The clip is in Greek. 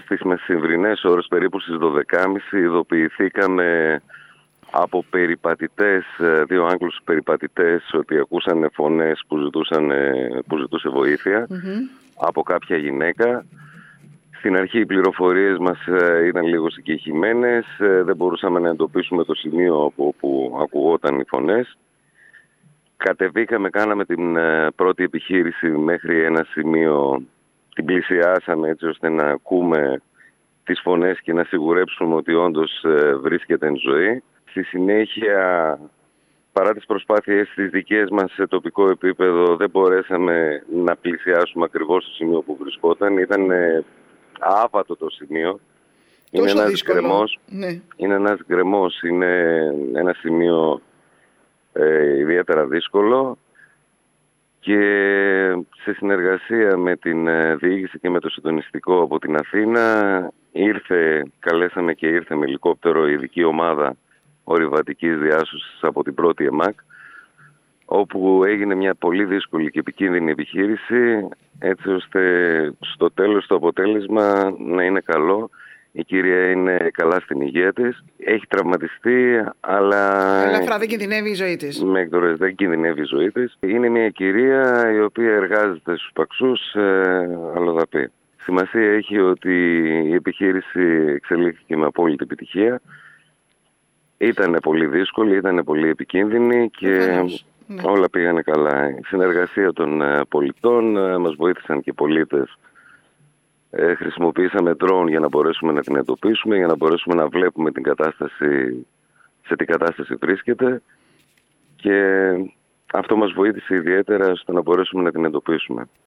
στις μεσημβρινές ώρες, περίπου στις 12.30, ειδοποιηθήκαμε από περιπατητές, δύο Άγγλους περιπατητές, ότι ακούσαν φωνές που ζητούσε βοήθεια από κάποια γυναίκα. Στην αρχή οι πληροφορίες μας ήταν λίγο συγκεχημένες, δεν μπορούσαμε να εντοπίσουμε το σημείο από όπου ακουγόταν οι φωνές. Κατεβήκαμε, κάναμε την πρώτη επιχείρηση μέχρι ένα σημείο, την πλησιάσαμε έτσι ώστε να ακούμε τις φωνές και να σιγουρέψουμε ότι όντως βρίσκεται εν ζωή. Στη συνέχεια, παρά τις προσπάθειες τις δικές μας σε τοπικό επίπεδο, δεν μπορέσαμε να πλησιάσουμε ακριβώς στο σημείο που βρισκόταν. Ήταν άβατο το σημείο. Είναι ένας γκρεμός. Ναι. Είναι ένας γκρεμός, είναι ένα σημείο ιδιαίτερα δύσκολο, και σε συνεργασία με την διοίκηση και με το συντονιστικό από την Αθήνα καλέσαμε και ήρθε με ελικόπτερο η ειδική ομάδα ορειβατικής διάσωσης από την πρώτη ΕΜΑΚ, όπου έγινε μια πολύ δύσκολη και επικίνδυνη επιχείρηση, έτσι ώστε στο τέλος το αποτέλεσμα να είναι καλό. Η κυρία είναι καλά στην υγεία της, έχει τραυματιστεί, αλλά ελαφρά δεν κινδυνεύει η ζωή της. Με εκτορές δεν κινδυνεύει η ζωή της. Είναι μια κυρία η οποία εργάζεται στους Παξούς αλλοδαπή. Σημασία έχει ότι η επιχείρηση εξελίχθηκε με απόλυτη επιτυχία. Ήταν πολύ δύσκολη, ήταν πολύ επικίνδυνη και όλα πήγανε καλά. Η συνεργασία των πολιτών, μας βοήθησαν και πολίτες. Χρησιμοποιήσαμε drone για να μπορέσουμε να την εντοπίσουμε, για να μπορέσουμε να βλέπουμε την κατάσταση, σε τι κατάσταση βρίσκεται, και αυτό μας βοήθησε ιδιαίτερα στο να μπορέσουμε να την εντοπίσουμε.